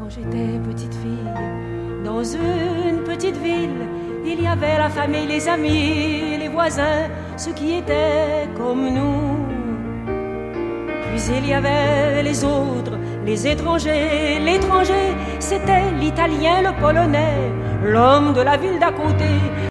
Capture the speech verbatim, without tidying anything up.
Quand j'étais petite fille, dans une petite ville, il y avait la famille, les amis, les voisins, ceux qui étaient comme nous. Puis il y avait les autres, les étrangers. L'étranger, c'était l'italien, le polonais, l'homme de la ville d'à côté.